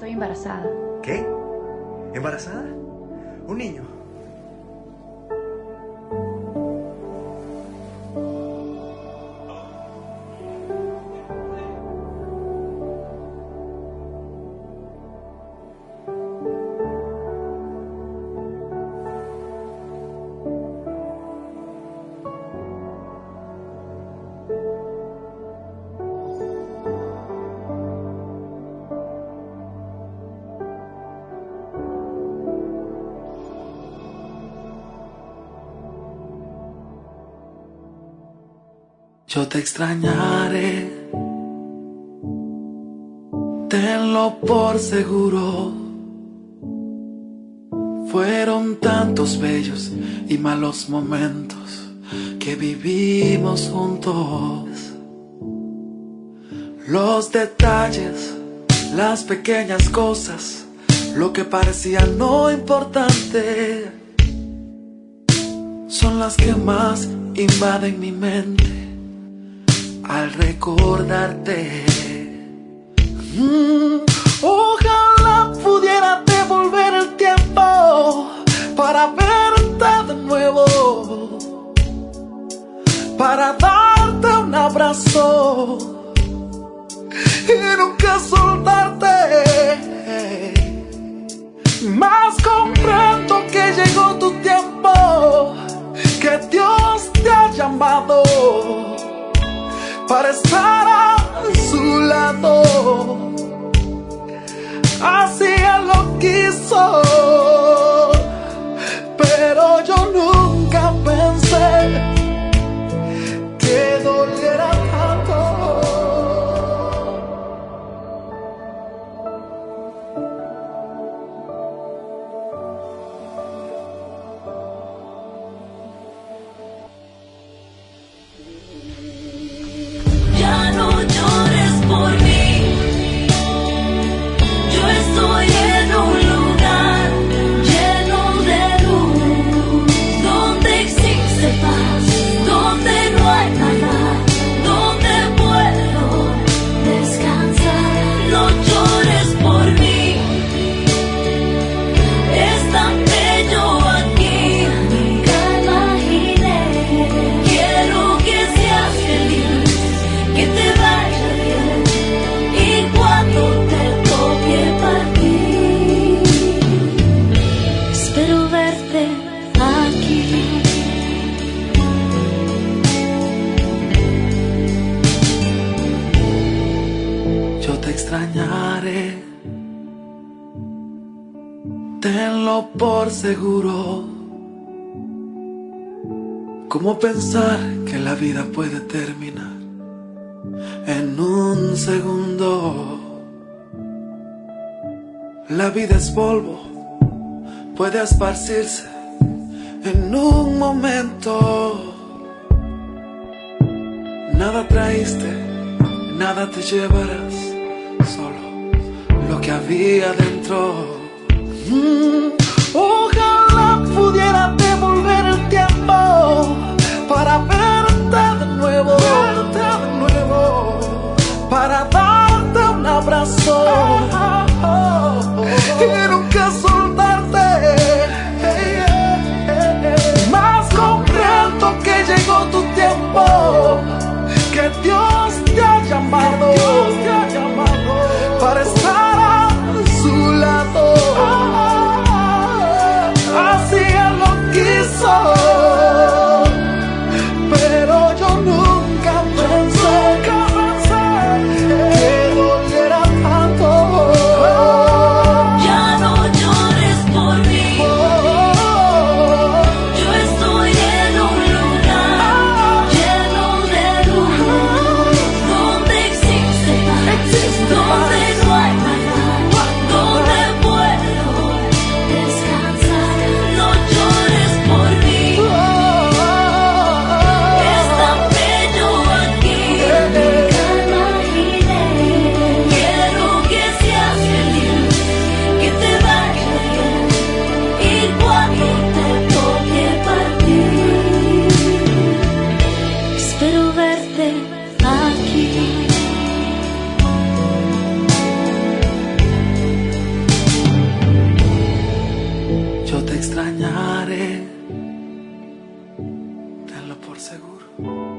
Estoy embarazada. ¿Qué? ¿Embarazada? ¿Un niño? Yo te extrañaré, tenlo por seguro. Fueron tantos bellos y malos momentos que vivimos juntos. Los detalles, las pequeñas cosas, lo que parecía no importante, son las que más invaden mi mente al recordarte. Ojalá pudiera devolver el tiempo para verte de nuevo, para darte un abrazo y nunca soltarte. Mas comprendo que llegó tu tiempo, que Dios te ha llamado para estar a su lado. Así Él lo quiso, pero yo nunca pensé que doliera tanto. Ya no llores por mí, yo estoy en un lugar lleno de luz, donde existe paz, donde no hay nada, donde puedo descansar. No llores por mí, es tan bello aquí, nunca imaginé. Quiero que seas feliz, que te vaya bien, y cuando te toque partir, espero verte aquí. Yo te extrañaré, tenlo por seguro. ¿Cómo pensar que la vida puede terminar en un segundo? La vida es polvo, puede esparcirse en un momento. Nada traíste, nada te llevarás, solo lo que había dentro. Ojalá pudiera devolver el tiempo para verte de nuevo, para darte un abrazo y nunca soltarte. Mas comprendo que llegó tu tiempo, que Dios te ha llamado para estar a su lado. Así Él lo quiso, pero yo nunca pensé que doliera tanto. Ya no llores por mí, yo estoy en un lugar lleno de luz, donde existe paz, donde no hay nada, donde puedo descansar. No llores por mí, es tan bello aquí, nunca imaginé. Quiero que seas feliz, que te vaya bien, y cuando te toque partir, espero verte aquí. Chao.